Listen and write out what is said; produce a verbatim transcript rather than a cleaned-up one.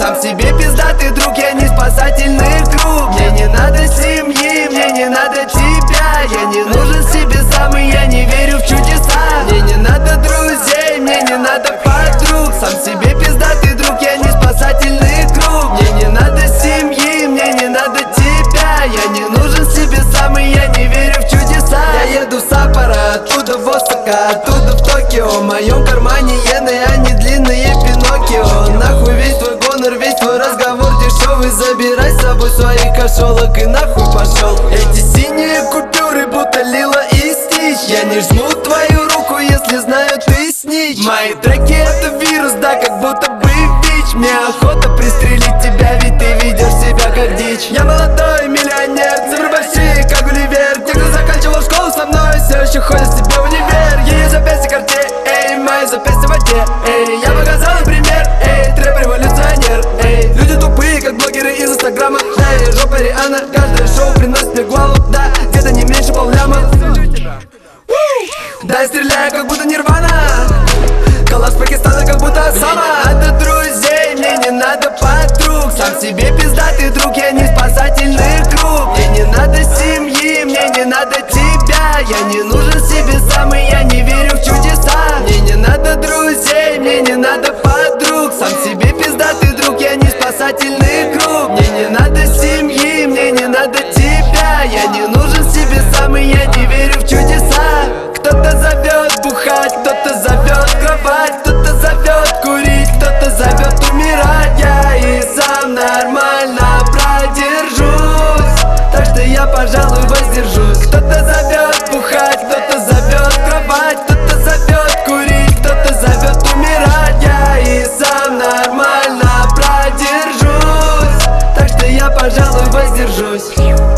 Сам себе пиздатый друг, я не спасательный круг. Мне не надо семьи, мне не надо тебя. Я не нужен себе сам, и я не верю в чудеса. Мне не надо друзей, мне не надо подруг. Сам себе пиздатый друг, я не спасательный круг. Мне не надо семьи, мне не надо тебя. Я не нужен себе сам, и я не верю в чудеса. Я еду в Саппоро, оттуда в Осака, оттуда в Токио. В моем кармане иены, а не длинные Пиноккио. Нахуй весь твой гонор, весь твой разговор дешевый. Забирай с собой своих кошелок и нахуй пошел. Эти синие купюры будто лила и стич. Я не жму твою руку, если знаю ты снич. Мои треки это вирус, да, как будто бы ВИЧ. Мне охота пристрелить тебя, ведь ты ведешь себя как дичь. Я молодой миллионер, цифры большие, как Гулливер. Те, кто заканчивал школу со мной, все еще ходят себе в универ. Ее запястье карте, эй, мои запястья в воде, эй. Я показал им пример, эй, трэп-революционер, эй. Люди тупые, как блогеры из инстаграма. Шея, жопа Риана, каждое шоу приносит мне гвалу. Да, где-то не меньше полляма. Да, я стреляю, как будто Нирвана. Калаш Пакистана, как будто Осама. Мне не надо друзей, мне не надо подруг. Сам себе пиздатый друг, я не спасательный круг. Мне не надо семьи, мне не надо тебя. Я не нужен себе сам, и я не верю в чудеса. Мне не надо друзей, мне не надо подруг. Сам себе пиздатый друг, я не спасательный круг. Мне не надо семьи, мне не надо тебя. Я не нужен себе сам, и я не верю в чудеса. Кто-то зовет бухать, кто-то зовет кровать, кто-то зовет курить, кто-то зовет умирать. Я и сам нормально продержусь, так что я, пожалуй, воздержусь. Кто-то зовет бухать, кто-то зовет кровать, кто-то зовет курить, кто-то зовет умирать. Я и сам нормально продержусь, так что я, пожалуй, воздержусь.